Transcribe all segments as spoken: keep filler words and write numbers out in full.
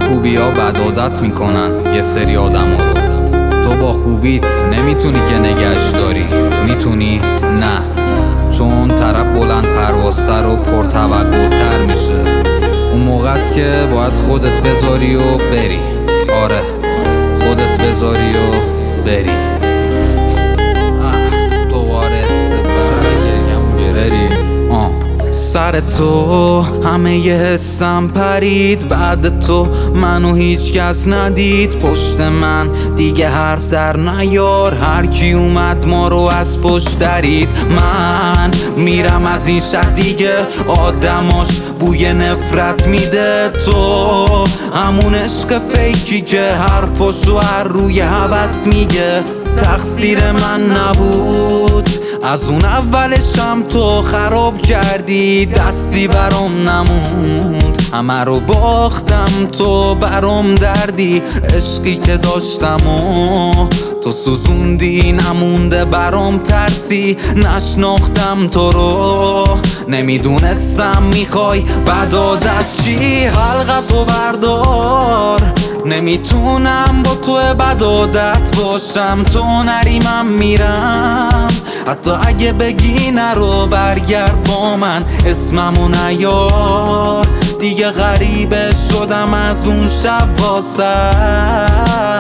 خوبی ها بد عادت میکنن یه سری آدم ها رو. تو با خوبیت نمیتونی که نگهش داری. میتونی؟ نه، چون طرف بلند پروازتر و پرتوقع‌تر میشه. اون موقع است که باید خودت بذاری و بری. آره، خودت بذاری و بری. سر تو همه ی حسم پرید، بعد تو منو هیچ کس ندید. پشت من دیگه حرف در نیار، هر کی اومد ما رو از پشت درید. من میرم از این شهر دیگه، آدماش بوی نفرت میده. تو همون عشق فیکی که حرفاشو هر روی هوس میگه. تقصیر من نبود، از اون اولشم تو خراب کردی. دستی برام نموند، همه رو باختم، تو برام دردی. عشقی که داشتم و تو سوزوندی، نمونده برام ترسی. نشناختم تو رو، نمیدونستم میخوای بد عادت چی. حلقتو بردار، نمیتونم با تو بد عادت باشم. تو نری من میرم، حتی اگه بگی نرو برگرد با من. اسممو نیار، دیگه غریبه شدم از اون شب واسه.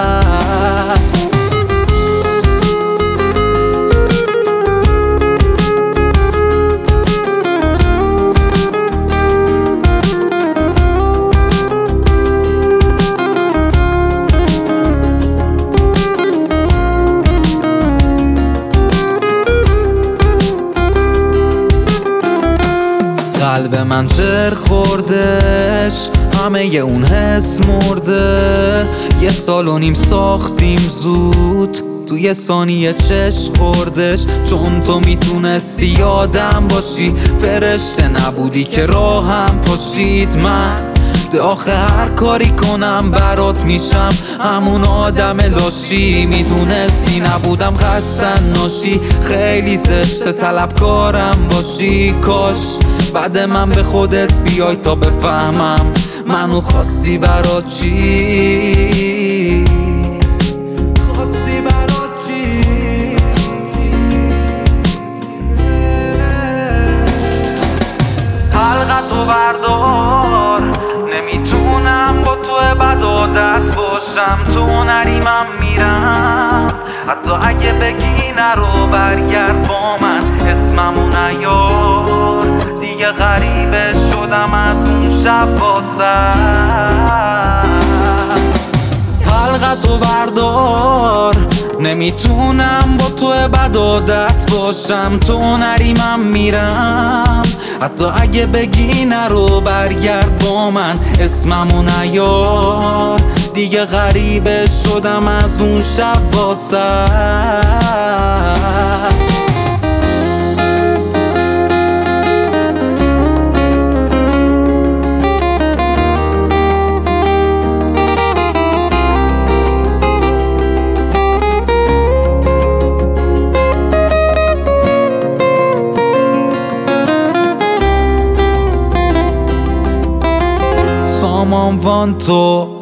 قلب من جر خوردش، همه ی اون حس مرده. یه سال و نیم ساختیم زود، تو یه ثانیه چشم خوردش. چون تو میتونستی یادم باشی، فرشته نبودی که راهم پاشید. من ده آخه هر کاری کنم برات میشم همون آدم لاشی. میدونستی نبودم خستن ناشی، خیلی زشته طلبکارم باشی. کاش بعد من به خودت بیای تا بفهمم منو خواستی برات چی. خواستی برات چی. حلقتو بردار، نمیتونم با تو بد عادت باشم. تو نری من میرم، حتی اگه بگی نرو برگرد با من. اسممو نیار، دیگه غریبه شدم از اون شب واسه. حلقتو بردار، نمیتونم با تو بد عادت باشم. تو نری من میرم، حتی اگه بگی نرو برگرد با من. اسممو نیار، دیگه غریبه شدم از اون شب واسه. Someone want to